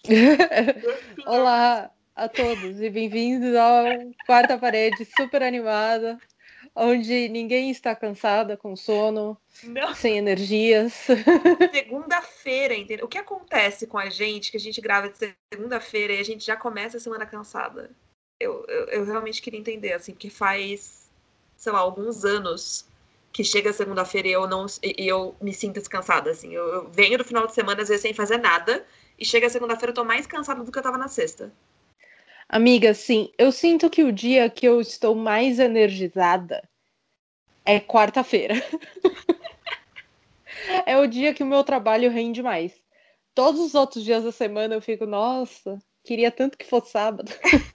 Olá a todos e bem-vindos ao Quarta Parede super animada, onde ninguém está cansada, com sono, Não, sem energias. segunda-feira, entendeu? O que acontece com a gente, que a gente grava de segunda-feira e a gente já começa a semana cansada? Eu realmente queria entender, assim, porque faz, sei lá, alguns anos que chega segunda-feira e eu me sinto descansada, assim. Eu venho do final de semana, às vezes, sem fazer nada, e chega segunda-feira eu tô mais cansada do que eu tava na sexta. Amiga, sim, eu sinto que o dia que eu estou mais energizada é quarta-feira. É o dia que o meu trabalho rende mais. Todos os outros dias da semana eu fico, nossa, queria tanto que fosse sábado.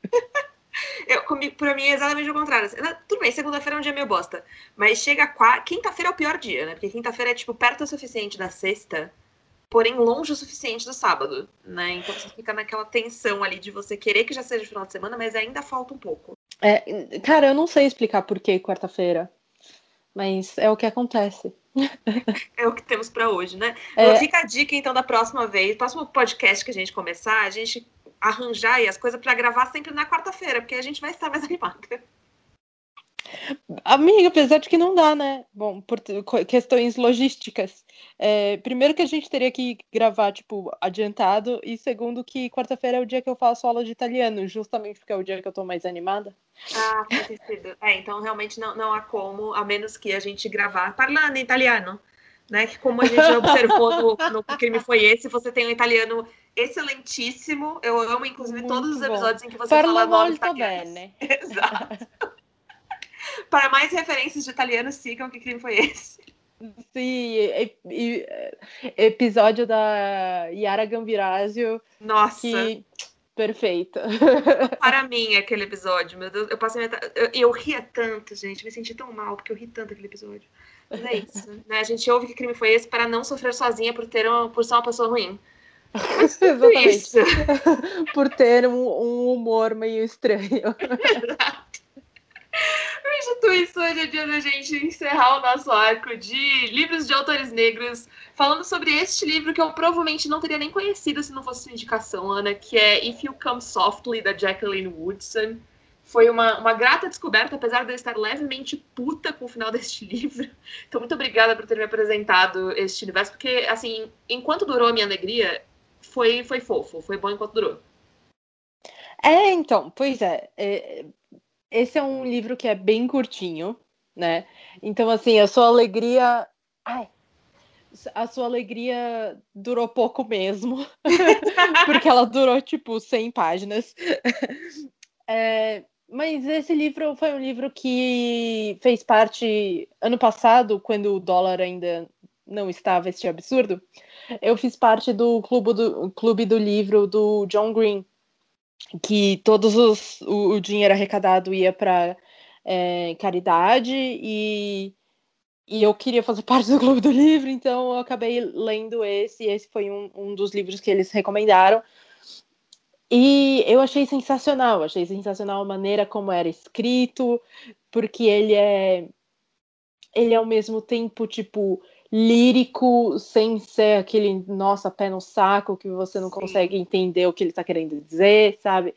Pra mim é exatamente o contrário. Assim, tudo bem, segunda-feira é um dia meio bosta. Mas chega quinta-feira é o pior dia, né? Porque quinta-feira é, tipo, perto o suficiente da sexta, porém longe o suficiente do sábado, né? Então você fica naquela tensão ali de você querer que já seja final de semana, mas ainda falta um pouco. Cara, eu não sei explicar por que quarta-feira, mas é o que acontece. É o que temos pra hoje, né? É, Fica a dica, então, da próxima vez, próximo podcast que a gente começar, a gente arranjar aí as coisas pra gravar sempre na quarta-feira, porque a gente vai estar mais animada. amiga, apesar de que não dá, né? Bom, por questões logísticas. Primeiro que a gente teria que gravar, tipo, adiantado, e segundo que quarta-feira é o dia que eu faço aula de italiano, justamente porque é o dia que eu tô mais animada. Ah, faz sentido. Então realmente não há como, a menos que a gente gravar parlando em italiano, né? Que como a gente observou no Que Crime Foi Esse, você tem um italiano excelentíssimo. Eu amo, inclusive, todos os Muito bom. episódios em que você Parlo fala nomes molto italianos. bene. Exato. Para mais referências de italiano, sigam Que Crime Foi Esse. Sim, episódio da Yara Gambirasio, Nossa, que perfeita. tudo para mim aquele episódio, meu Deus. Eu ria tanto, gente. Me senti tão mal porque eu ri tanto aquele episódio. Mas é isso, né? A gente ouve Que Crime Foi Esse para não sofrer sozinha por ser uma pessoa ruim. Mas dito Exatamente. isso, Por ter um humor meio estranho. hoje é dia da gente encerrar o nosso arco de livros de autores negros, falando sobre este livro que eu provavelmente não teria nem conhecido se não fosse sua indicação, Ana, que é If You Come Softly, da Jacqueline Woodson. Foi uma grata descoberta, apesar de eu estar levemente puta com o final deste livro. Então, muito obrigada por ter me apresentado este universo, porque, assim, enquanto durou a minha alegria, foi fofo, foi bom enquanto durou. Então, pois esse é um livro que é bem curtinho, né? Então, assim, a sua alegria durou pouco mesmo, porque ela durou, tipo, 100 páginas. Mas esse livro foi um livro que fez parte ano passado, quando o dólar ainda não estava este absurdo. Eu fiz parte do clube do livro do John Green, que o dinheiro arrecadado ia para caridade e eu queria fazer parte do clube do livro, então eu acabei lendo esse. E esse foi um dos livros que eles recomendaram. E eu achei sensacional a maneira como era escrito, porque ele é ao mesmo tempo, tipo, lírico, sem ser aquele, nossa, pé no saco, que você não consegue Sim. entender o que ele tá querendo dizer, sabe?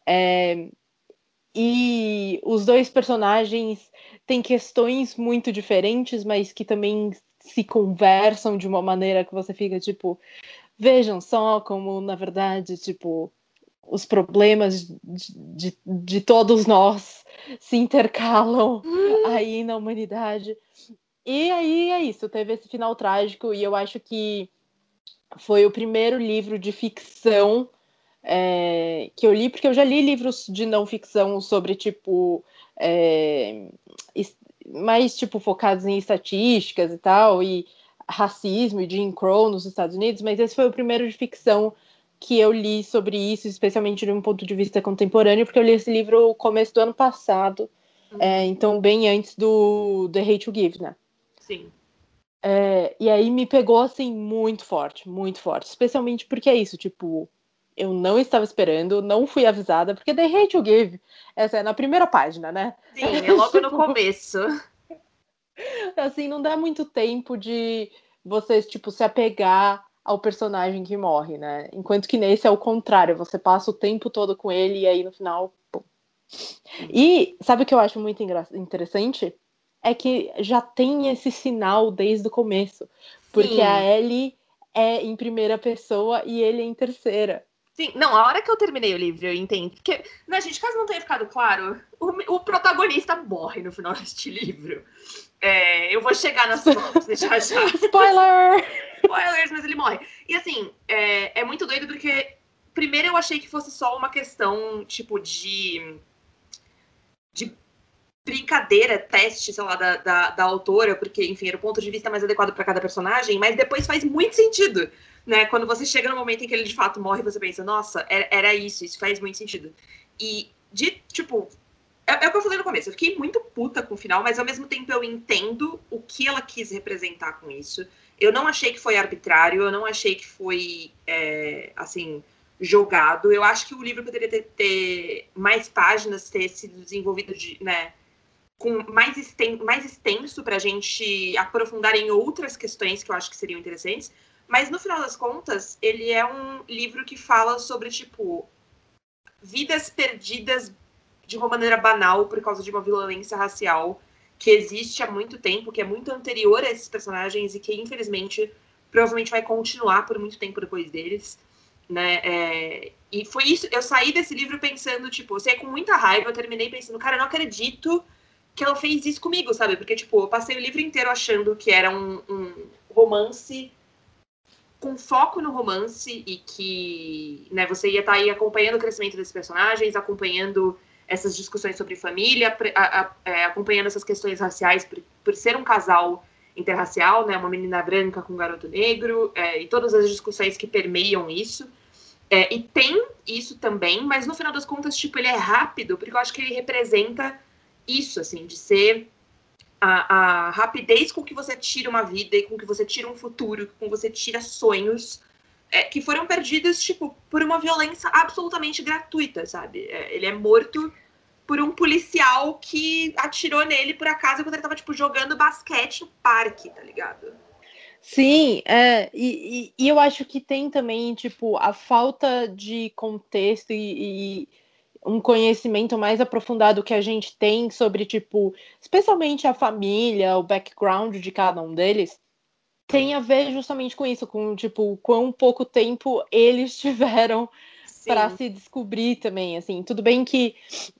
E os dois personagens têm questões muito diferentes, mas que também se conversam de uma maneira que você fica, tipo, vejam só como, na verdade, tipo, os problemas de todos nós se intercalam aí na humanidade. E aí é isso, teve esse final trágico, e eu acho que foi o primeiro livro de ficção que eu li, porque eu já li livros de não ficção sobre, tipo, é, mais, tipo, focados em estatísticas e tal, e racismo e Jim Crow nos Estados Unidos, mas esse foi o primeiro de ficção que eu li sobre isso, especialmente de um ponto de vista contemporâneo, porque eu li esse livro no começo do ano passado, então bem antes do The Hate You Give, né? Sim. E aí me pegou, assim, muito forte. Especialmente porque é isso, tipo, eu não estava esperando, não fui avisada, porque The Hate You Give, essa é na primeira página, né? Sim, é logo no Tipo, começo. assim, não dá muito tempo de você, tipo, se apegar ao personagem que morre, né? Enquanto que nesse é o contrário, você passa o tempo todo com ele e aí no final... Pum. E sabe o que eu acho muito interessante? É que já tem esse sinal desde o começo. Porque a Sim. Ellie é em primeira pessoa e ele é em terceira. Sim, não, a hora que eu terminei o livro, eu entendi. Porque, né, gente, caso não tenha ficado claro, o protagonista morre no final deste livro. Eu vou chegar nas sinopses já já. Spoiler! Spoilers, mas ele morre. E assim, é muito doido porque primeiro eu achei que fosse só uma questão, tipo, de brincadeira, teste, sei lá, da autora, porque, enfim, era o ponto de vista mais adequado para cada personagem, mas depois faz muito sentido, né? Quando você chega no momento em que ele de fato morre, você pensa, nossa, era isso faz muito sentido. E, tipo, é o que eu falei no começo, eu fiquei muito puta com o final, mas ao mesmo tempo eu entendo o que ela quis representar com isso. Eu não achei que foi arbitrário, eu não achei que foi, assim, jogado. Eu acho que o livro poderia ter mais páginas, ter sido desenvolvido né, com mais extenso para a gente aprofundar em outras questões que eu acho que seriam interessantes. Mas, no final das contas, ele é um livro que fala sobre, tipo, vidas perdidas de uma maneira banal por causa de uma violência racial que existe há muito tempo, que é muito anterior a esses personagens e que, infelizmente, provavelmente vai continuar por muito tempo depois deles, né? E foi isso, eu saí desse livro pensando, tipo, eu saí com muita raiva, eu terminei pensando, cara, eu não acredito que ela fez isso comigo, sabe? Porque, tipo, eu passei o livro inteiro achando que era um romance com foco no romance e que, né, você ia estar aí acompanhando o crescimento desses personagens, acompanhando essas discussões sobre família, acompanhando essas questões raciais por ser um casal interracial, né, uma menina branca com um garoto negro, e todas as discussões que permeiam isso. E tem isso também, mas no final das contas, tipo, ele é rápido, porque eu acho que ele representa isso, assim, de ser a rapidez com que você tira uma vida e com que você tira um futuro, com que você tira sonhos que foram perdidos, tipo, por uma violência absolutamente gratuita, sabe? Ele é morto por um policial que atirou nele por acaso quando ele tava, tipo, jogando basquete no parque, tá ligado? Sim, e eu acho que tem também, tipo, a falta de contexto e um conhecimento mais aprofundado que a gente tem sobre, tipo, especialmente a família, o background de cada um deles, tem a ver justamente com isso, com, tipo, quão pouco tempo eles tiveram para Sim. se descobrir também, assim. Tudo bem que,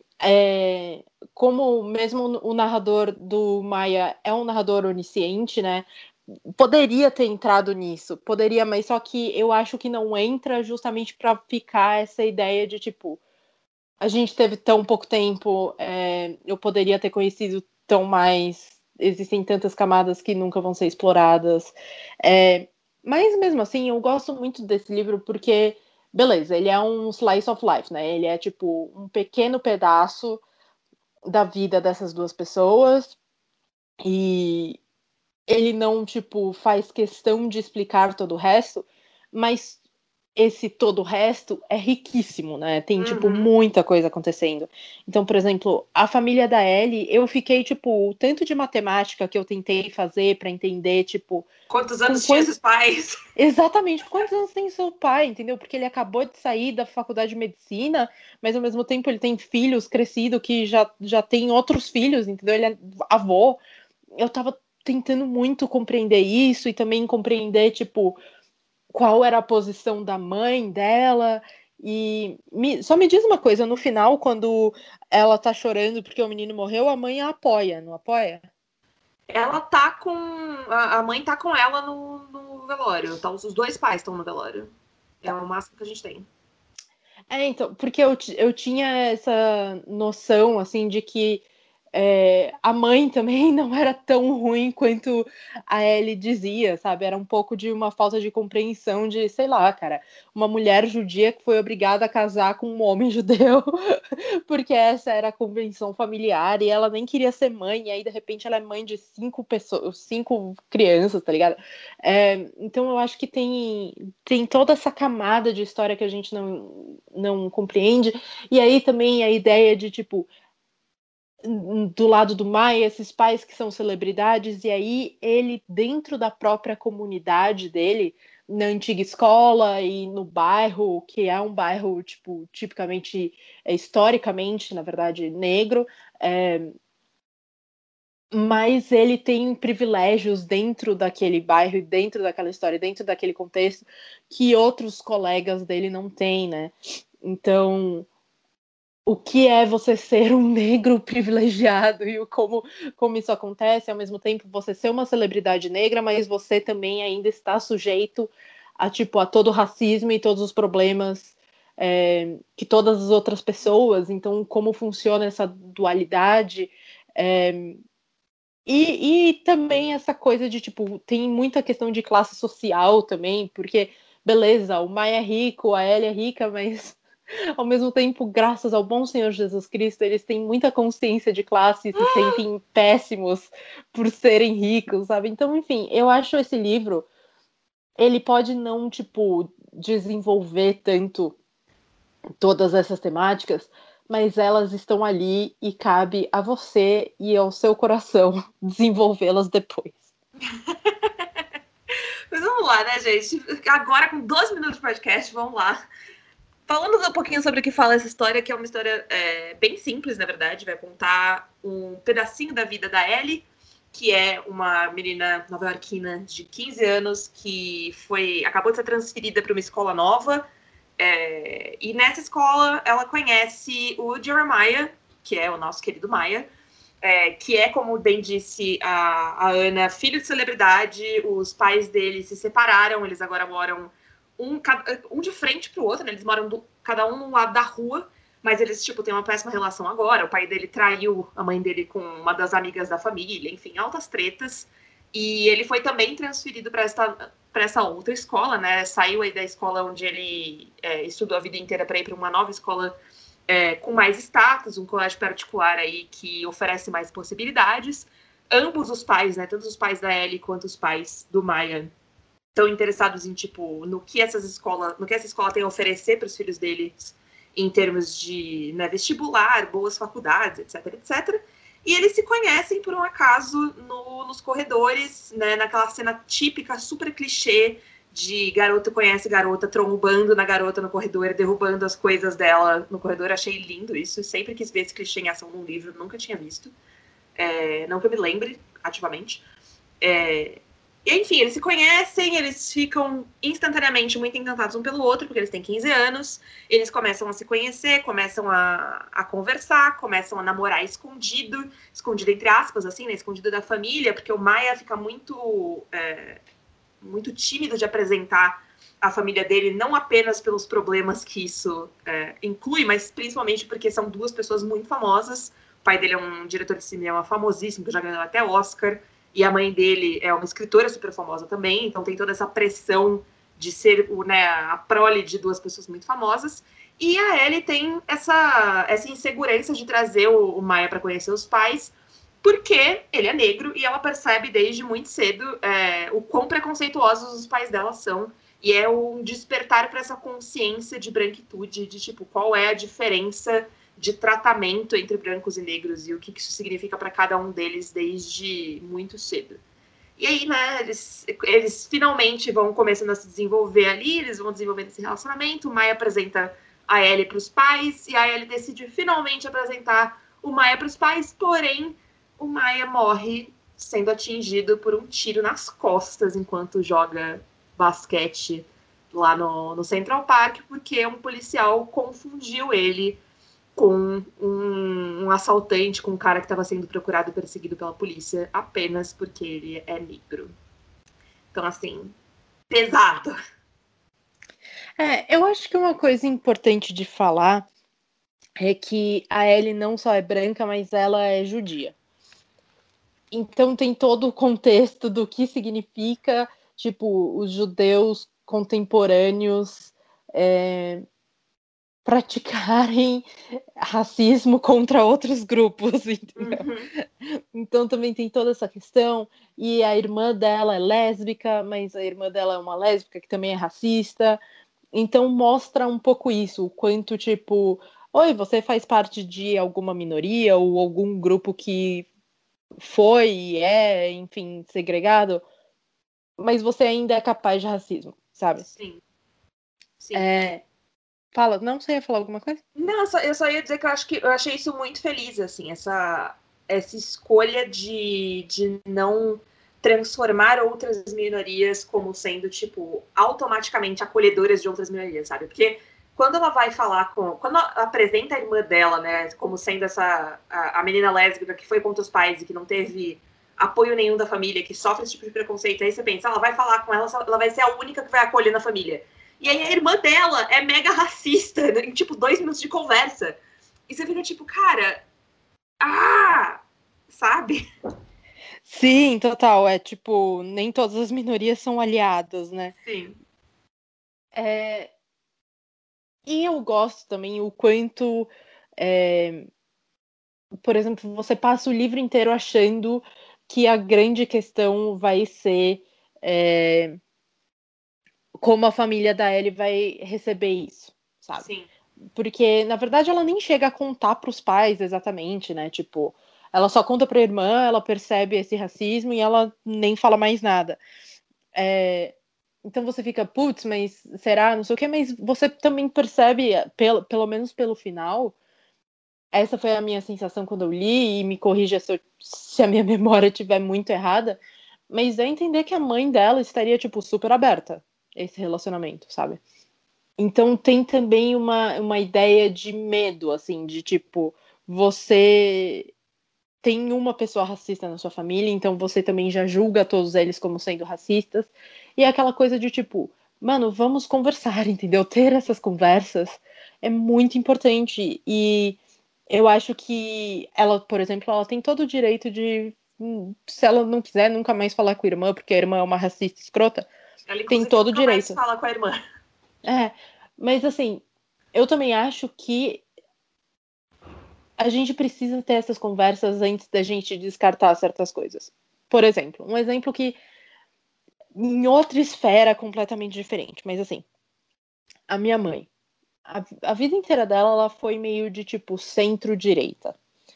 como mesmo o narrador do Maia é um narrador onisciente, né, poderia ter entrado nisso, poderia, mas só que eu acho que não entra justamente para ficar essa ideia de, tipo, a gente teve tão pouco tempo, eu poderia ter conhecido tão mais, existem tantas camadas que nunca vão ser exploradas. Mas mesmo assim, eu gosto muito desse livro porque, beleza, ele é um slice of life, né? Ele é tipo um pequeno pedaço da vida dessas duas pessoas e ele não, tipo, faz questão de explicar todo o resto, mas esse todo o resto é riquíssimo, né? Tem, tipo, Uhum. muita coisa acontecendo. Então, por exemplo, a família da Ellie, eu fiquei, tipo, o tanto de matemática que eu tentei fazer para entender, tipo, Quantos com anos tinha quantos... esses pais? Exatamente, quantos anos tem seu pai, entendeu? Porque ele acabou de sair da faculdade de medicina, mas ao mesmo tempo ele tem filhos crescidos que já tem outros filhos, entendeu? Ele é avô. Eu tava tentando muito compreender isso e também compreender, tipo, qual era a posição da mãe dela. E só me diz uma coisa, no final, quando ela tá chorando porque o menino morreu, a mãe a apoia, não apoia? Ela tá com. A mãe tá com ela no velório. Tá, os dois pais estão no velório. É Tá. o máximo que a gente tem. Então, porque eu tinha essa noção, assim, de que a mãe também não era tão ruim quanto a Ellie dizia, sabe? Era um pouco de uma falta de compreensão de, sei lá, cara, uma mulher judia que foi obrigada a casar com um homem judeu, porque essa era a convenção familiar, e ela nem queria ser mãe, e aí, de repente, ela é mãe de 5 pessoas, 5 crianças, tá ligado? Então, eu acho que tem toda essa camada de história que a gente não compreende, e aí também a ideia de, tipo, do lado do Maia, esses pais que são celebridades, e aí ele, dentro da própria comunidade dele, na antiga escola e no bairro, que é um bairro, tipo, tipicamente, historicamente, na verdade, negro, mas ele tem privilégios dentro daquele bairro, dentro daquela história, dentro daquele contexto, que outros colegas dele não têm, né? Então, o que é você ser um negro privilegiado e como isso acontece, ao mesmo tempo você ser uma celebridade negra, mas você também ainda está sujeito a todo o racismo e todos os problemas que todas as outras pessoas. Então, como funciona essa dualidade? E também essa coisa de, tipo, tem muita questão de classe social também, porque, beleza, o Maia é rico, a Ellie é rica, mas ao mesmo tempo, graças ao bom Senhor Jesus Cristo, eles têm muita consciência de classe e se sentem péssimos por serem ricos, sabe? Então, enfim, eu acho esse livro, ele pode não, tipo, desenvolver tanto todas essas temáticas, mas elas estão ali e cabe a você e ao seu coração desenvolvê-las depois. Mas vamos lá, né, gente? Agora, com 12 minutos de podcast, vamos lá. Falando um pouquinho sobre o que fala essa história, que é uma história bem simples, na verdade. Vai contar um pedacinho da vida da Ellie, que é uma menina nova-iorquina de 15 anos que acabou de ser transferida para uma escola nova. E nessa escola ela conhece o Jeremiah, que é o nosso querido Maia, que é, como bem disse a Ana, filho de celebridade. Os pais dele se separaram, eles agora moram um de frente pro outro, né? Eles moram cada um num lado da rua, mas eles, tipo, têm uma péssima relação agora. O pai dele traiu a mãe dele com uma das amigas da família, enfim, altas tretas. E ele foi também transferido para essa outra escola, né? Saiu aí da escola onde ele estudou a vida inteira para ir para uma nova escola com mais status, um colégio particular aí que oferece mais possibilidades. Ambos os pais, né? Tanto os pais da Ellie quanto os pais do Maia estão interessados em, tipo, no que essa escola tem a oferecer para os filhos deles em termos de, né, vestibular, boas faculdades, etc, etc. E eles se conhecem por um acaso nos corredores, né, naquela cena típica, super clichê, de garota conhece garota, trombando na garota no corredor, derrubando as coisas dela no corredor. Achei lindo isso. Sempre quis ver esse clichê em ação num livro, nunca tinha visto. Não que eu me lembre ativamente. Enfim, eles se conhecem, eles ficam instantaneamente muito encantados um pelo outro, porque eles têm 15 anos, eles começam a se conhecer, começam a conversar, começam a namorar escondido entre aspas, assim, né, escondido da família, porque o Maia fica muito tímido de apresentar a família dele, não apenas pelos problemas que isso inclui, mas principalmente porque são duas pessoas muito famosas. O pai dele é um diretor de cinema famosíssimo, que já ganhou até Oscar, e a mãe dele é uma escritora super famosa também, então tem toda essa pressão de ser a prole de duas pessoas muito famosas. E a Ellie tem essa insegurança de trazer o Maia para conhecer os pais, porque ele é negro e ela percebe desde muito cedo o quão preconceituosos os pais dela são. E é um despertar para essa consciência de branquitude, de tipo, qual é a diferença de tratamento entre brancos e negros e o que isso significa para cada um deles desde muito cedo. E aí, né, eles finalmente vão começando a se desenvolver ali, eles vão desenvolvendo esse relacionamento. O Maia apresenta a Ellie para os pais e a Ellie decide finalmente apresentar o Maia para os pais, porém o Maia morre sendo atingido por um tiro nas costas enquanto joga basquete lá no Central Park, porque um policial confundiu ele com um assaltante, com um cara que estava sendo procurado e perseguido pela polícia apenas porque ele é negro. Então, assim, pesado. Eu acho que uma coisa importante de falar é que a Ellie não só é branca, mas ela é judia. Então tem todo o contexto do que significa, tipo, os judeus contemporâneos praticarem racismo contra outros grupos, entendeu? Uhum. Então também tem toda essa questão, e a irmã dela é lésbica, mas a irmã dela é uma lésbica que também é racista, então mostra um pouco isso, o quanto, tipo, oi, você faz parte de alguma minoria ou algum grupo que foi e enfim, segregado, mas você ainda é capaz de racismo. sabe? Sim. Fala, não sei, ia falar alguma coisa? Não, eu só ia dizer que eu achei isso muito feliz, assim, essa escolha de não transformar outras minorias como sendo, tipo, automaticamente acolhedoras de outras minorias, sabe? Porque quando ela vai falar quando ela apresenta a irmã dela, né, como sendo a menina lésbica que foi contra os pais e que não teve apoio nenhum da família, que sofre esse tipo de preconceito, aí você pensa, ela vai falar com ela vai ser a única que vai acolher na família. E aí a irmã dela é mega racista, né, em tipo 2 minutos de conversa. E você fica tipo, cara, sabe? Sim, total. É tipo, nem todas as minorias são aliadas, né? Sim. E eu gosto também o quanto, por exemplo, você passa o livro inteiro achando que a grande questão vai ser como a família da Ellie vai receber isso, sabe? Sim. Porque, na verdade, ela nem chega a contar para os pais exatamente, né? Tipo, ela só conta para a irmã, ela percebe esse racismo e ela nem fala mais nada. Então você fica, putz, mas será? Não sei o quê, mas você também percebe, pelo menos pelo final, essa foi a minha sensação quando eu li, e me corrija se a minha memória estiver muito errada, mas é entender que a mãe dela estaria, tipo, super aberta a esse relacionamento, sabe? Então tem também uma ideia de medo, assim, de tipo, você tem uma pessoa racista na sua família, então você também já julga todos eles como sendo racistas. E é aquela coisa de tipo, mano, vamos conversar, entendeu? Ter essas conversas é muito importante. E eu acho que ela, por exemplo, ela tem todo o direito de, se ela não quiser nunca mais falar com a irmã, porque a irmã é uma racista escrota, Ela, tem inclusive, todo o nunca mais direito. fala com a irmã. Mas assim, eu também acho que a gente precisa ter essas conversas antes da gente descartar certas coisas. Por exemplo, um exemplo que em outra esfera completamente diferente, mas assim, a minha mãe, a vida inteira dela, ela foi meio de tipo centro-direita.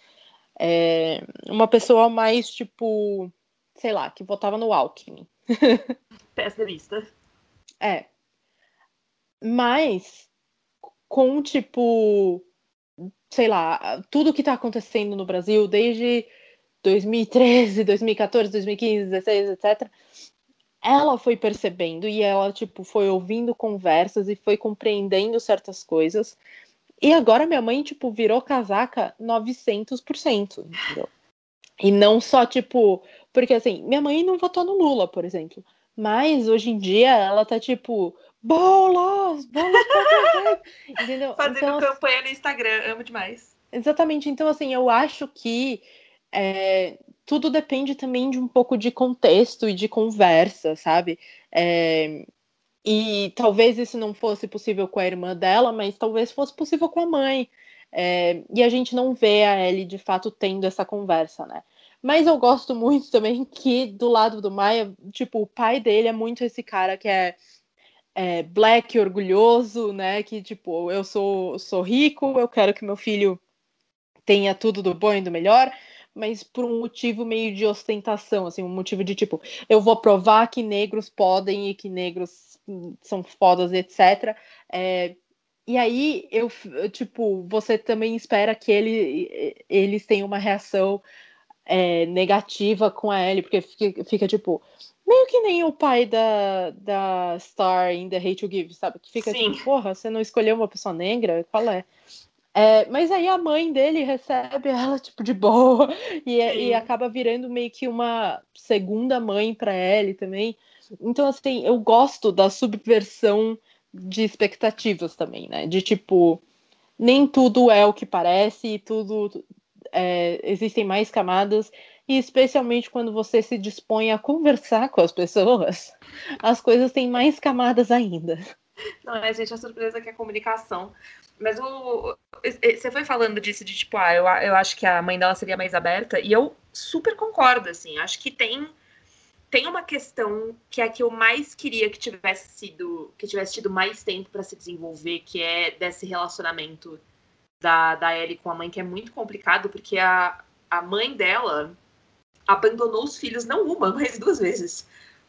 Uma pessoa mais tipo, sei lá, que votava no Alckmin. PSDBista. É. Mas com tipo, sei lá, tudo que tá acontecendo no Brasil desde 2013, 2014, 2015, 2016, etc. Ela foi percebendo e ela, tipo, foi ouvindo conversas e foi compreendendo certas coisas. E agora minha mãe, tipo, virou casaca 900%, entendeu? E não só, tipo... Porque, assim, minha mãe não votou no Lula, por exemplo. Mas, hoje em dia, ela tá, tipo... Bolos pra presidente! Entendeu? Fazendo Então, campanha no Instagram, amo demais. exatamente. Então, assim, eu acho que tudo depende também de um pouco de contexto e de conversa, sabe? E talvez isso não fosse possível com a irmã dela, mas talvez fosse possível com a mãe. E a gente não vê a Ellie de fato tendo essa conversa, né? Mas eu gosto muito também que do lado do Maia, tipo, o pai dele é muito esse cara que é black, orgulhoso, né? Que, tipo, eu sou rico, eu quero que meu filho tenha tudo do bom e do melhor, mas por um motivo meio de ostentação, assim, um motivo de tipo, eu vou provar que negros podem e que negros são fodas, etc. E aí tipo, você também espera que eles tenham uma reação negativa com a Ellie, porque fica tipo, meio que nem o pai da Star em The Hate You Give, sabe? Que fica Sim. tipo, porra, você não escolheu uma pessoa negra? Qual é? Mas aí a mãe dele recebe ela, tipo, de boa, e Sim. acaba virando meio que uma segunda mãe para ele também. Então, assim, eu gosto da subversão de expectativas também, né? De tipo, nem tudo é o que parece, e tudo existem mais camadas, e especialmente quando você se dispõe a conversar com as pessoas, as coisas têm mais camadas ainda. Não é, gente, a surpresa que é a comunicação. Mas você foi falando disso de tipo, eu acho que a mãe dela seria mais aberta, e eu super concordo, assim. Acho que tem uma questão que é a que eu mais queria que tivesse tido mais tempo para se desenvolver, que é desse relacionamento da Ellie com a mãe, que é muito complicado, porque a mãe dela abandonou os filhos não uma, mas 2 vezes.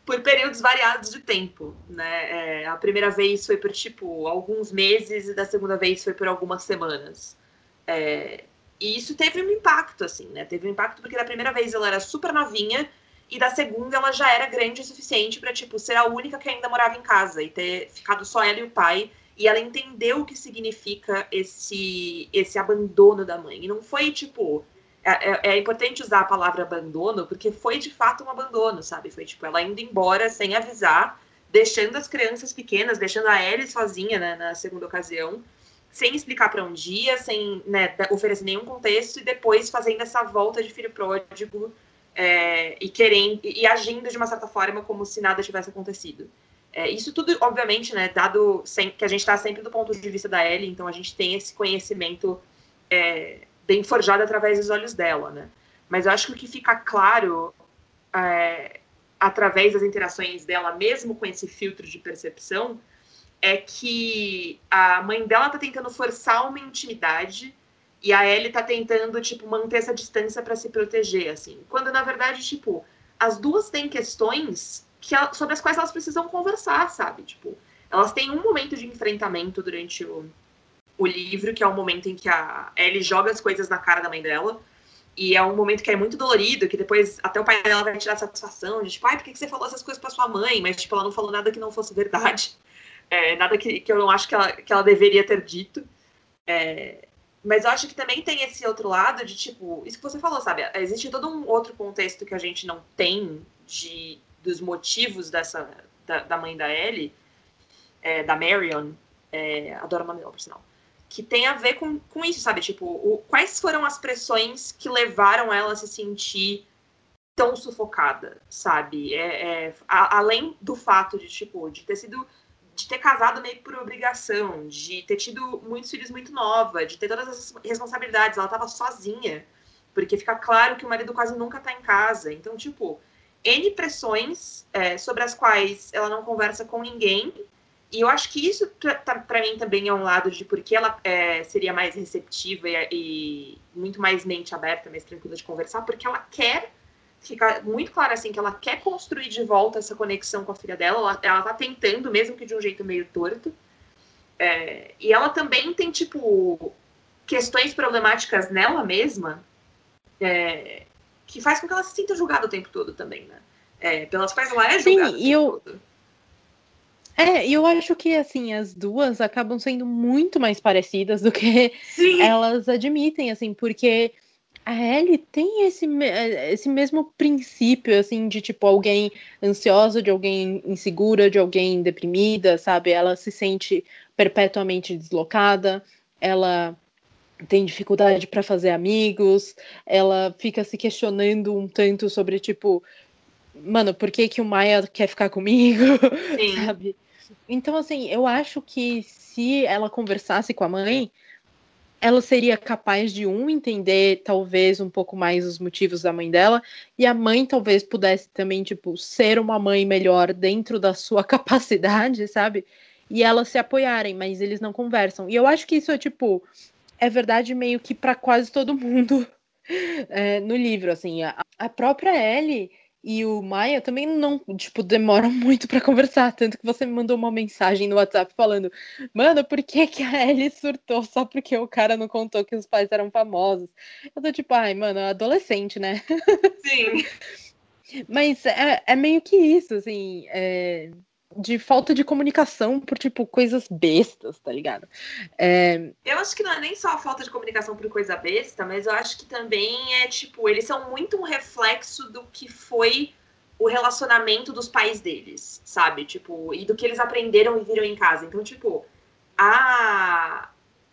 por períodos variados de tempo, né? A primeira vez foi por, tipo, alguns meses e da segunda vez foi por algumas semanas. E isso teve um impacto, assim, né? Teve um impacto porque da primeira vez ela era super novinha e da segunda ela já era grande o suficiente pra, tipo, ser a única que ainda morava em casa e ter ficado só ela e o pai. E ela entendeu o que significa esse abandono da mãe. E não foi, tipo... É importante usar a palavra abandono, porque foi, de fato, um abandono, sabe? Foi, tipo, ela indo embora sem avisar, deixando as crianças pequenas, deixando a Ellie sozinha, né, na segunda ocasião, sem explicar para onde ia, sem, né, oferecer nenhum contexto, e depois fazendo essa volta de filho pródigo e agindo de uma certa forma como se nada tivesse acontecido. Isso tudo, obviamente, né, dado que a gente está sempre do ponto de vista da Ellie, então a gente tem esse conhecimento bem forjado através dos olhos dela, né? Mas eu acho que o que fica claro através das interações dela, mesmo com esse filtro de percepção, é que a mãe dela tá tentando forçar uma intimidade e a Ellie tá tentando, tipo, manter essa distância para se proteger, assim. Quando, na verdade, tipo, as duas têm questões sobre as quais elas precisam conversar, sabe? Tipo, elas têm um momento de enfrentamento durante o livro, que é o momento em que a Ellie joga as coisas na cara da mãe dela, e é um momento que é muito dolorido, que depois até o pai dela vai tirar satisfação, de tipo, por que você falou essas coisas pra sua mãe? Mas, tipo, ela não falou nada que não fosse verdade. Nada que eu não acho que ela deveria ter dito. Mas eu acho que também tem esse outro lado de, tipo, isso que você falou, sabe? Existe todo um outro contexto que a gente não tem dos motivos da mãe da Ellie, da Marion, adoro o nome dela, por sinal, que tem a ver com isso, sabe? Tipo, quais foram as pressões que levaram ela a se sentir tão sufocada, sabe? Além do fato de, tipo, de ter casado meio por obrigação, de ter tido muitos filhos muito nova, de ter todas essas responsabilidades, ela tava sozinha, porque fica claro que o marido quase nunca tá em casa. Então, tipo, N pressões sobre as quais ela não conversa com ninguém. E eu acho que isso, para mim, também é um lado de porque ela seria mais receptiva e muito mais mente aberta, mais tranquila de conversar, porque ela quer ficar muito claro, assim, que ela quer construir de volta essa conexão com a filha dela. Ela tá tentando, mesmo que de um jeito meio torto. E ela também tem, tipo, questões problemáticas nela mesma que faz com que ela se sinta julgada o tempo todo também, né? Pelas quais ela é julgada o tempo todo. E eu acho que, assim, as duas acabam sendo muito mais parecidas do que elas admitem, assim, porque a Ellie tem esse mesmo princípio, assim, de, tipo, alguém ansiosa, de alguém insegura, de alguém deprimida, sabe? Ela se sente perpetuamente deslocada, ela tem dificuldade para fazer amigos, ela fica se questionando um tanto sobre, tipo, mano, por que o Maya quer ficar comigo, sabe? Então, assim, eu acho que se ela conversasse com a mãe, ela seria capaz de entender talvez um pouco mais os motivos da mãe dela, e a mãe talvez pudesse também, tipo, ser uma mãe melhor dentro da sua capacidade, sabe? E elas se apoiarem, mas eles não conversam. E eu acho que isso é verdade meio que para quase todo mundo no livro, assim. A própria Ellie e o Maia também não, tipo, demoram muito pra conversar. Tanto que você me mandou uma mensagem no WhatsApp falando: mano, por que a Ellie surtou só porque o cara não contou que os pais eram famosos? Eu tô tipo, ai, mano, adolescente, né? Sim. Mas é meio que isso, assim, de falta de comunicação por, tipo, coisas bestas, tá ligado? Eu acho que não é nem só a falta de comunicação por coisa besta, mas eu acho que também tipo, eles são muito um reflexo do que foi o relacionamento dos pais deles, sabe? Tipo, e do que eles aprenderam e viram em casa. Então, tipo, a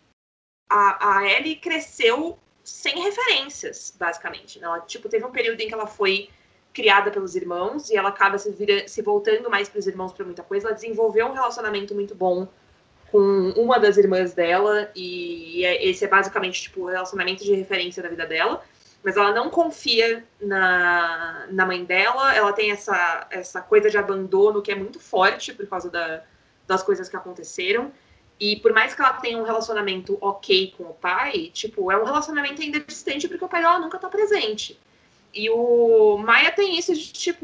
Ellie cresceu sem referências, basicamente. Ela, tipo, teve um período em que ela foi criada pelos irmãos e ela acaba se voltando mais para os irmãos para muita coisa. Ela desenvolveu um relacionamento muito bom com uma das irmãs dela, e esse é basicamente, tipo, o relacionamento de referência da vida dela, mas ela não confia na mãe dela, ela tem essa coisa de abandono que é muito forte por causa das coisas que aconteceram, e por mais que ela tenha um relacionamento ok com o pai, tipo, é um relacionamento ainda distante porque o pai dela nunca tá presente. E o Maia tem isso de, tipo,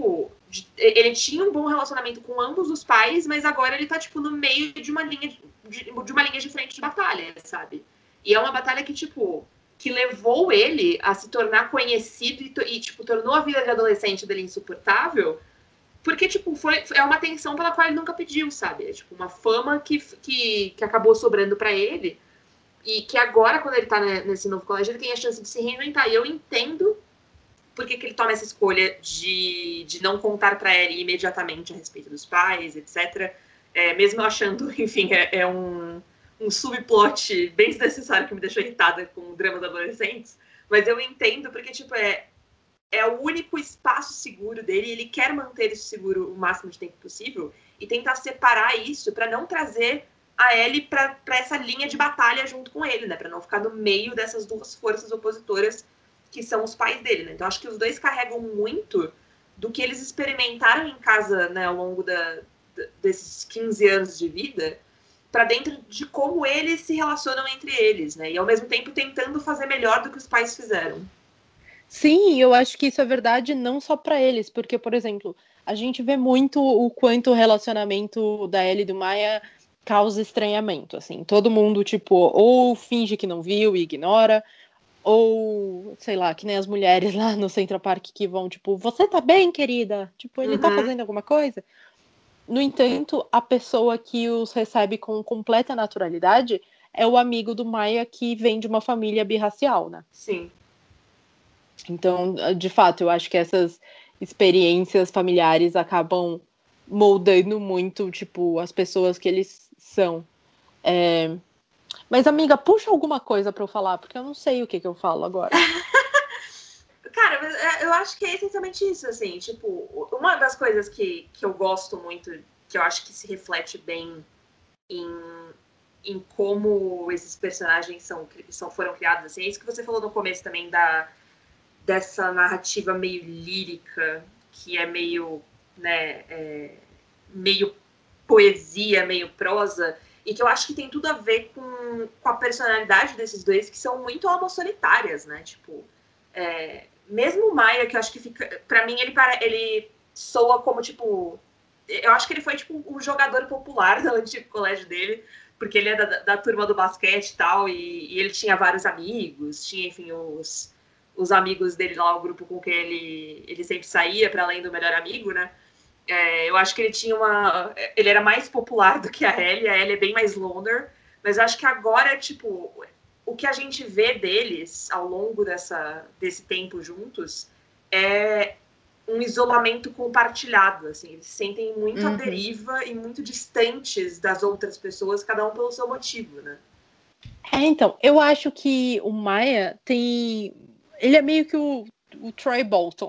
Ele tinha um bom relacionamento com ambos os pais, mas agora ele tá, tipo, no meio de uma linha de frente de batalha, sabe? E é uma batalha que, tipo, que levou ele a se tornar conhecido e tipo, tornou a vida de adolescente dele insuportável, porque, tipo, é uma atenção pela qual ele nunca pediu, sabe? É, tipo, uma fama que acabou sobrando para ele e que agora, quando ele tá nesse novo colégio, ele tem a chance de se reinventar. E eu entendo por que ele toma essa escolha de não contar para Ellie imediatamente a respeito dos pais, etc. Mesmo eu achando, enfim, um subplot bem desnecessário que me deixou irritada com o drama dos adolescentes, mas eu entendo porque, tipo, é o único espaço seguro dele e ele quer manter isso seguro o máximo de tempo possível e tentar separar isso para não trazer a Ellie para essa linha de batalha junto com ele, né? Para não ficar no meio dessas duas forças opositoras que são os pais dele, né? Então acho que os dois carregam muito do que eles experimentaram em casa, né, ao longo desses 15 anos de vida, para dentro de como eles se relacionam entre eles, né? E ao mesmo tempo tentando fazer melhor do que os pais fizeram. Sim, eu acho que isso é verdade não só para eles, porque, por exemplo, a gente vê muito o quanto o relacionamento da Ellie e do Maya causa estranhamento, assim. Todo mundo, tipo, ou finge que não viu e ignora, ou, sei lá, que nem as mulheres lá no Central Park que vão, tipo, você tá bem, querida? Tipo, ele tá fazendo alguma coisa? No entanto, a pessoa que os recebe com completa naturalidade é o amigo do Maya que vem de uma família birracial, né? Sim. Então, de fato, eu acho que essas experiências familiares acabam moldando muito, tipo, as pessoas que eles são. Mas, amiga, puxa alguma coisa pra eu falar, porque eu não sei o que eu falo agora. Cara, eu acho que é essencialmente isso, assim, tipo, uma das coisas que eu gosto muito, que eu acho que se reflete bem em como esses personagens foram criados, assim, é isso que você falou no começo também dessa narrativa meio lírica, que é meio, né, meio poesia, meio prosa, e que eu acho que tem tudo a ver com a personalidade desses dois, que são muito almas solitárias, né? Tipo, mesmo o Maia, que eu acho que fica. Pra mim, ele soa como, tipo. Eu acho que ele foi, tipo, um jogador popular do antigo colégio dele, porque ele é da turma do basquete e tal, e ele tinha vários amigos, tinha, enfim, os amigos dele lá, o grupo com quem ele sempre saía, para além do melhor amigo, né? Eu acho que ele tinha uma. Ele era mais popular do que a Ellie é bem mais loner, mas eu acho que agora, tipo, o que a gente vê deles ao longo desse tempo juntos é um isolamento compartilhado, assim, eles se sentem muito à deriva e muito distantes das outras pessoas, cada um pelo seu motivo, né? Então, eu acho que o Maia tem. Ele é meio que o Troy Bolton.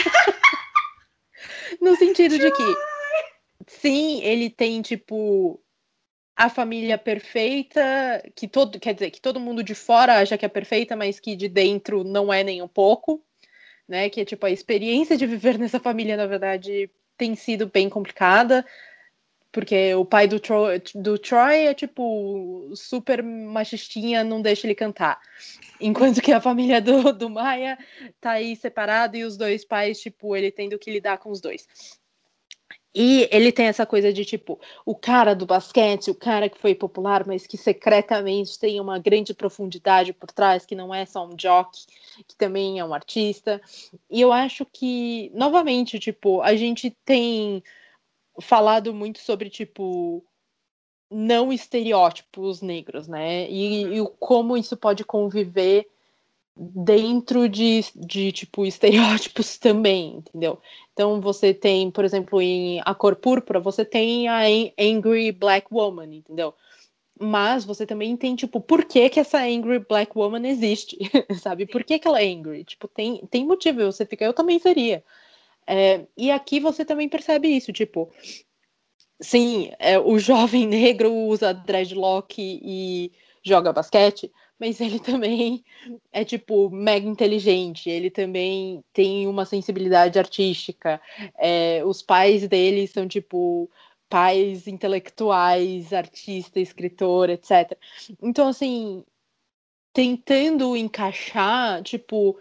No sentido de que, sim, ele tem, tipo, a família perfeita, quer dizer, que todo mundo de fora acha que é perfeita, mas que de dentro não é nem um pouco, né? Que é tipo a experiência de viver nessa família, na verdade, tem sido bem complicada, porque o pai do Troy é tipo super machistinha, não deixa ele cantar. Enquanto que a família do Maia tá aí separada e os dois pais, tipo, ele tendo que lidar com os dois. E ele tem essa coisa de, tipo, o cara do basquete, o cara que foi popular, mas que secretamente tem uma grande profundidade por trás, que não é só um jockey, que também é um artista. E eu acho que, novamente, tipo, a gente tem falado muito sobre, tipo, não estereótipos negros, né? E como isso pode conviver dentro de tipo estereótipos também, entendeu? Então você tem, por exemplo, em A Cor Púrpura, você tem a Angry Black Woman, entendeu? Mas você também tem, tipo, por que que essa Angry Black Woman existe, sabe? Por que que ela é angry? Tipo, tem motivo, você fica, eu também seria. E aqui você também percebe isso, tipo, sim, o jovem negro usa dreadlock e joga basquete, mas ele também é, tipo, mega inteligente, ele também tem uma sensibilidade artística. Os pais dele são, tipo, pais intelectuais, artista, escritor, etc. Então, assim, tentando encaixar, tipo,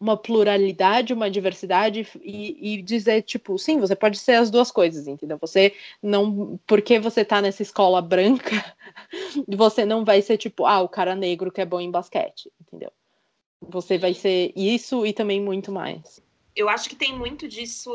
uma pluralidade, uma diversidade e dizer, tipo, sim, você pode ser as duas coisas, entendeu? Você não... Porque você tá nessa escola branca, você não vai ser, tipo, o cara negro que é bom em basquete, entendeu? Você vai ser isso e também muito mais. Eu acho que tem muito disso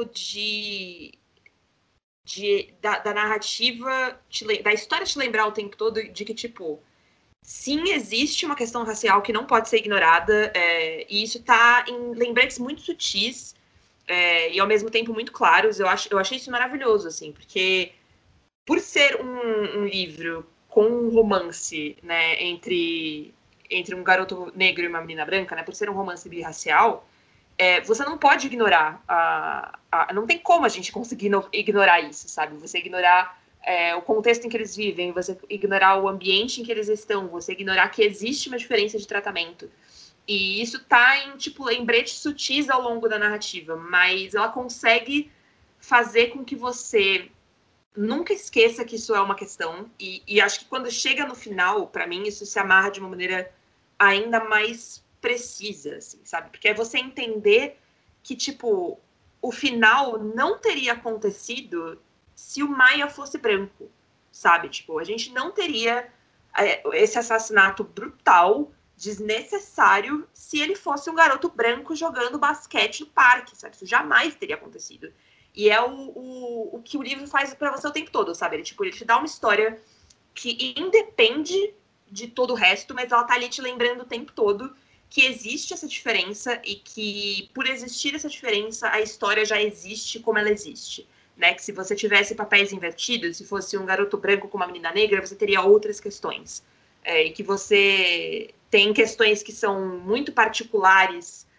da narrativa, da história te lembrar o tempo todo de que, tipo, sim, existe uma questão racial que não pode ser ignorada, e isso tá em lembretes muito sutis, e ao mesmo tempo muito claros. Eu achei isso maravilhoso, assim, porque por ser um livro com um romance, né, entre um garoto negro e uma menina branca, né, por ser um romance birracial, você não pode ignorar, não tem como a gente conseguir ignorar isso, sabe? Você ignorar o contexto em que eles vivem, você ignorar o ambiente em que eles estão, você ignorar que existe uma diferença de tratamento. E isso tá em, tipo, lembretes sutis ao longo da narrativa, mas ela consegue fazer com que você nunca esqueça que isso é uma questão, e acho que quando chega no final, para mim, isso se amarra de uma maneira ainda mais precisa, assim, sabe? Porque é você entender que, tipo, o final não teria acontecido se o Maia fosse branco, sabe? Tipo, a gente não teria esse assassinato brutal, desnecessário, se ele fosse um garoto branco jogando basquete no parque, sabe? Isso jamais teria acontecido. E é o que o livro faz para você o tempo todo, sabe? Ele te dá uma história que independe de todo o resto, mas ela tá ali te lembrando o tempo todo que existe essa diferença e que, por existir essa diferença, a história já existe como ela existe. Né? Que se você tivesse papéis invertidos, se fosse um garoto branco com uma menina negra, você teria outras questões. E que você tem questões que são muito particulares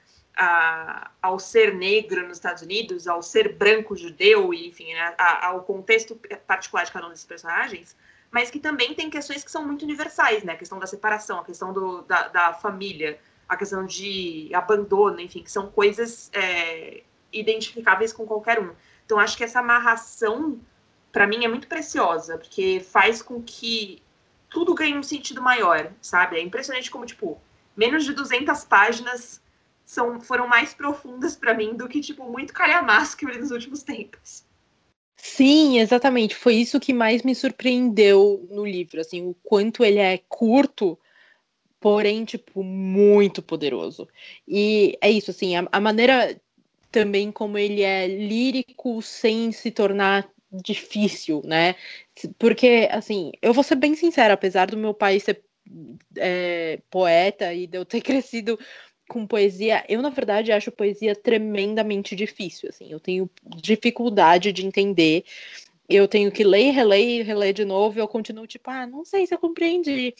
ao ser negro nos Estados Unidos, ao ser branco judeu, e, enfim, né, ao contexto particular de cada um desses personagens, mas que também tem questões que são muito universais, né? A questão da separação, a questão da família, a questão de abandono, enfim, que são coisas identificáveis com qualquer um. Então, acho que essa amarração, para mim, é muito preciosa, porque faz com que tudo ganhe um sentido maior, sabe? É impressionante como, tipo, menos de 200 páginas foram mais profundas para mim do que, tipo, muito calhamaço que eu li nos últimos tempos. Sim, exatamente. Foi isso que mais me surpreendeu no livro, assim, o quanto ele é curto, porém, tipo, muito poderoso. E é isso, assim, a maneira também como ele é lírico sem se tornar difícil, né? Porque, assim, eu vou ser bem sincera, apesar do meu pai ser poeta e de eu ter crescido com poesia, eu, na verdade, acho poesia tremendamente difícil, assim, eu tenho dificuldade de entender, eu tenho que ler, reler de novo, e eu continuo tipo, não sei se eu compreendi.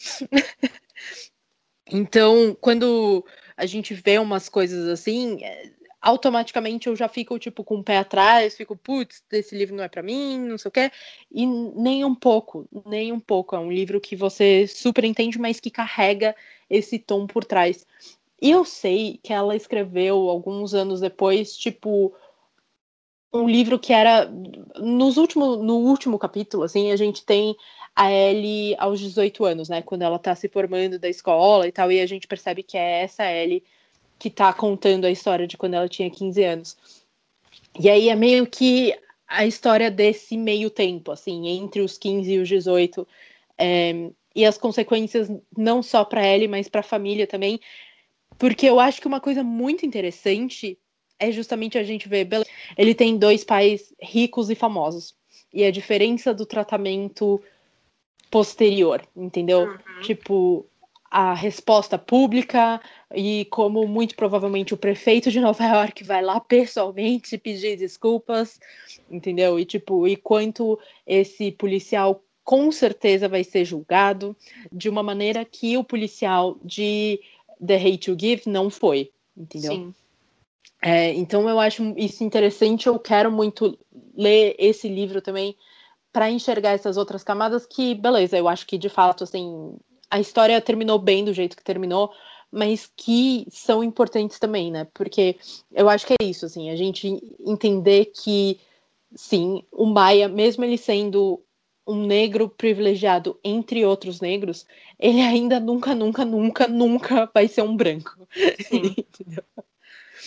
Então, quando a gente vê umas coisas assim, automaticamente eu já fico, tipo, com o pé atrás, fico, putz, esse livro não é pra mim, não sei o quê, e nem um pouco, é um livro que você super entende, mas que carrega esse tom por trás. E eu sei que ela escreveu, alguns anos depois, tipo, um livro que era, no último capítulo, assim, a gente tem a Ellie aos 18 anos, né, quando ela tá se formando da escola e tal, e a gente percebe que é essa Ellie que tá contando a história de quando ela tinha 15 anos. E aí é meio que a história desse meio tempo, assim, entre os 15 e os 18, e as consequências não só para Ellie, mas para a família também, porque eu acho que uma coisa muito interessante é justamente a gente ver, ele tem 2 pais ricos e famosos, e a diferença do tratamento posterior, entendeu? Uhum. Tipo, a resposta pública e como muito provavelmente o prefeito de Nova York vai lá pessoalmente pedir desculpas, entendeu? E tipo, e quanto esse policial com certeza vai ser julgado de uma maneira que o policial de The Hate You Give não foi, entendeu? Sim. Então eu acho isso interessante, eu quero muito ler esse livro também para enxergar essas outras camadas que, beleza, eu acho que de fato, assim, a história terminou bem do jeito que terminou, mas que são importantes também, né? Porque eu acho que é isso, assim, a gente entender que, sim, o Maia, mesmo ele sendo um negro privilegiado entre outros negros, ele ainda nunca vai ser um branco. Sim. Entendeu?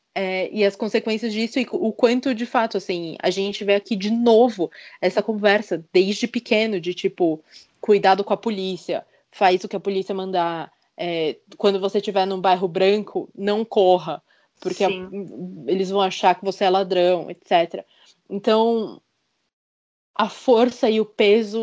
E as consequências disso e o quanto, de fato, assim, a gente vê aqui de novo essa conversa desde pequeno, de tipo, cuidado com a polícia, faz o que a polícia mandar. Quando você estiver num bairro branco, não corra, porque eles vão achar que você é ladrão, etc. Então, a força e o peso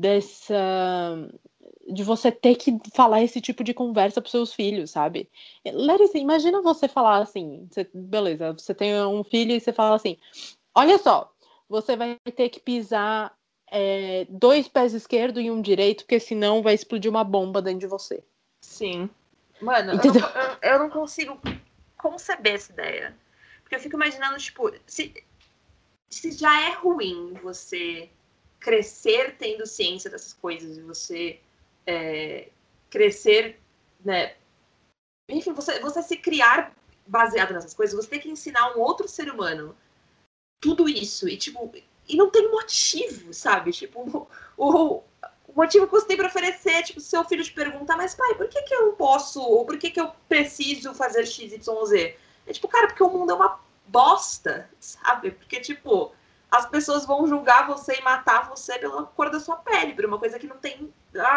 de você ter que falar esse tipo de conversa para seus filhos, sabe? Larissa, imagina você falar assim, beleza, você tem um filho e você fala assim, olha só, você vai ter que pisar 2 pés esquerdo e um direito, porque senão vai explodir uma bomba dentro de você. Sim. Mano, eu não consigo conceber essa ideia. Porque eu fico imaginando, tipo, se já é ruim você crescer tendo ciência dessas coisas e você crescer, né? Enfim, você se criar baseado nessas coisas, você tem que ensinar um outro ser humano tudo isso. E, tipo, e não tem motivo, sabe? Tipo, o motivo que você tem para oferecer, tipo, se seu filho te perguntar, mas pai, por que eu não posso, ou por que eu preciso fazer XYZ? É tipo, cara, porque o mundo é uma bosta, sabe? Porque, tipo, as pessoas vão julgar você e matar você pela cor da sua pele, por uma coisa que não tem...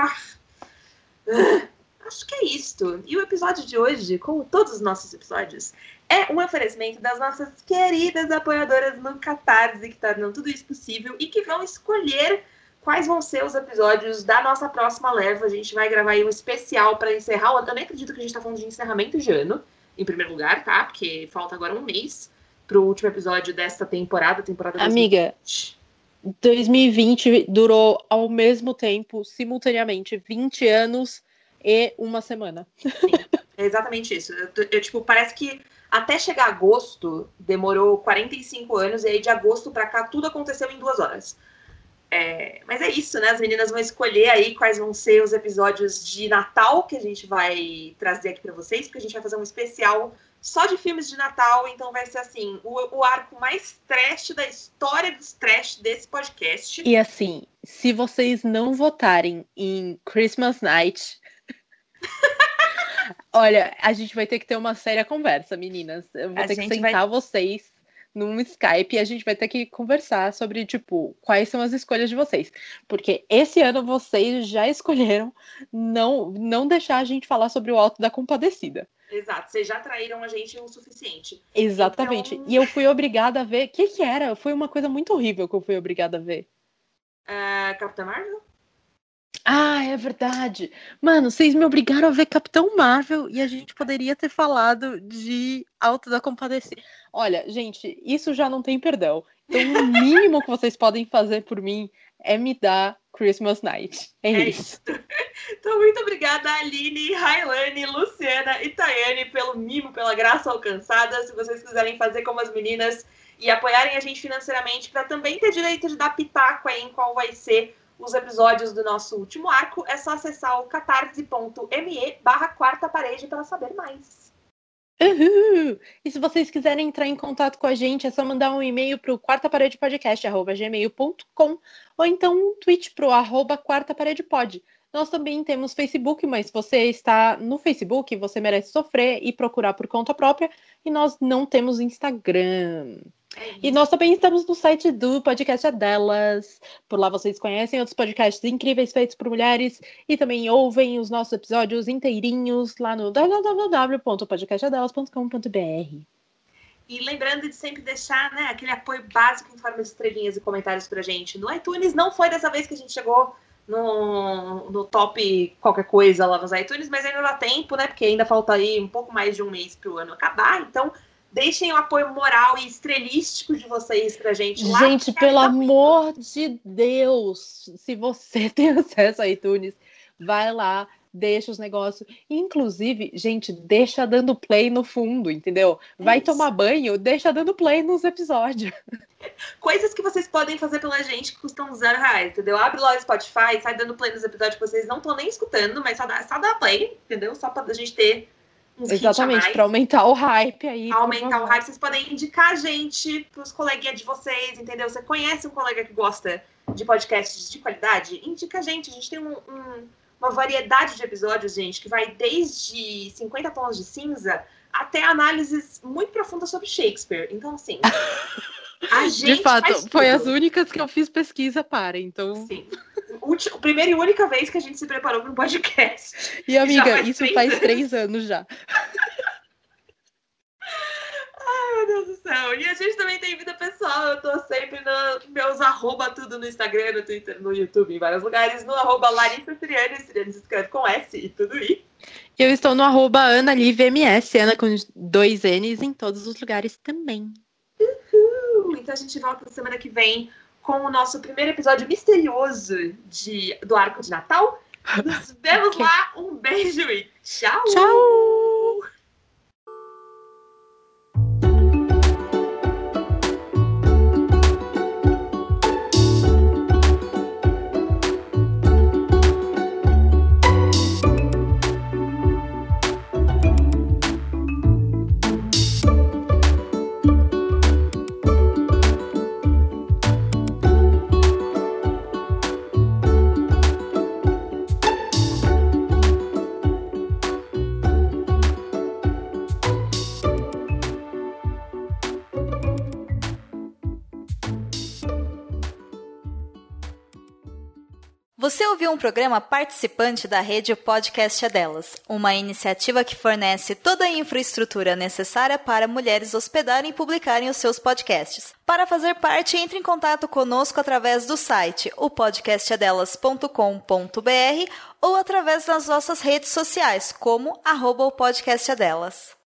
Acho que é isto. E o episódio de hoje, como todos os nossos episódios, é um oferecimento das nossas queridas apoiadoras no Catarse, que tornam tudo isso possível e que vão escolher quais vão ser os episódios da nossa próxima leva. A gente vai gravar aí um especial para encerrar o ano. Eu nem acredito que a gente tá falando de encerramento de ano, em primeiro lugar, tá? Porque falta agora um mês pro último episódio dessa temporada Amiga, 2020 durou ao mesmo tempo, simultaneamente, 20 anos e uma semana. Sim, é exatamente isso. Tipo, parece que até chegar agosto demorou 45 anos, e aí de agosto pra cá tudo aconteceu em 2 horas. Mas é isso, né? As meninas vão escolher aí quais vão ser os episódios de Natal que a gente vai trazer aqui pra vocês, porque a gente vai fazer um especial só de filmes de Natal, então vai ser assim, o arco mais trash da história dos trash desse podcast. E assim, se vocês não votarem em Christmas Night, olha, a gente vai ter que ter uma séria conversa, meninas. Eu vou ter que sentar vocês num Skype e a gente vai ter que conversar sobre, tipo, quais são as escolhas de vocês. Porque esse ano vocês já escolheram não deixar a gente falar sobre o Alto da Compadecida. Exato, vocês já traíram a gente o suficiente. Exatamente. Então... E eu fui obrigada a ver... O que era? Foi uma coisa muito horrível que eu fui obrigada a ver. Capitã Marvel? Ah, é verdade. Mano, vocês me obrigaram a ver Capitão Marvel e a gente poderia ter falado de Alto da Compadecida. Olha, gente, isso já não tem perdão. Então, o mínimo que vocês podem fazer por mim é me dar Christmas Night. É isso. Então, muito obrigada, Aline, Railane, Luciana e Tayane, pelo mimo, pela graça alcançada. Se vocês quiserem fazer como as meninas e apoiarem a gente financeiramente para também ter direito de dar pitaco aí em qual vai ser os episódios do nosso último arco, é só acessar o catarse.me/quarta parede para saber mais. Uhul! E se vocês quiserem entrar em contato com a gente, é só mandar um e-mail para o quartaparedepodcast@gmail.com ou então um tweet para o @quartaparedepod. Nós também temos Facebook, mas se você está no Facebook, você merece sofrer e procurar por conta própria. E nós não temos Instagram. E nós também estamos no site do Podcast é Delas. Por lá vocês conhecem outros podcasts incríveis feitos por mulheres e também ouvem os nossos episódios inteirinhos lá no www.podcastadelas.com.br. E lembrando de sempre deixar, né, aquele apoio básico em forma de estrelinhas e comentários pra gente no iTunes. Não foi dessa vez que a gente chegou no top qualquer coisa lá nos iTunes, mas ainda dá tempo, né? Porque ainda falta aí um pouco mais de um mês pro ano acabar. Então, deixem o apoio moral e estrelístico de vocês pra gente lá. Gente, pelo amor de Deus, se você tem acesso a iTunes, vai lá, deixa os negócios. Inclusive, gente, deixa dando play no fundo, entendeu? Vai tomar banho, deixa dando play nos episódios. Coisas que vocês podem fazer pela gente que custam R$0, entendeu? Abre lá o Spotify, sai dando play nos episódios que vocês não estão nem escutando, mas só dá play, entendeu? Só pra gente ter uns exatamente, pra aumentar o hype aí. Aumentar o hype, vocês podem indicar a gente pros coleguinhas de vocês, entendeu? Você conhece um colega que gosta de podcasts de qualidade? Indica a gente tem uma variedade de episódios, gente, que vai desde 50 tons de cinza até análises muito profundas sobre Shakespeare. Então, assim, a gente de fato, faz foi tudo. as únicas que eu fiz pesquisa para, então... Sim. A primeira e única vez que a gente se preparou para um podcast. E, amiga, isso faz 3 anos já. Ai, meu Deus do céu. E a gente também tem vida pessoal. Eu tô sempre nos meus tudo no Instagram, no Twitter, no YouTube, em vários lugares. No @Larissa Siriane. Siriane se escreve com S e tudo I. Eu estou no @AnaLiveMS, Ana com 2 N's em todos os lugares também. Então a gente volta na semana que vem com o nosso primeiro episódio misterioso do arco de Natal. Nos vemos lá. Um beijo e tchau! Tchau! Você ouviu um programa participante da rede Podcast é Delas, uma iniciativa que fornece toda a infraestrutura necessária para mulheres hospedarem e publicarem os seus podcasts. Para fazer parte, entre em contato conosco através do site opodcastadelas.com.br ou através das nossas redes sociais, como @opodcastadelas.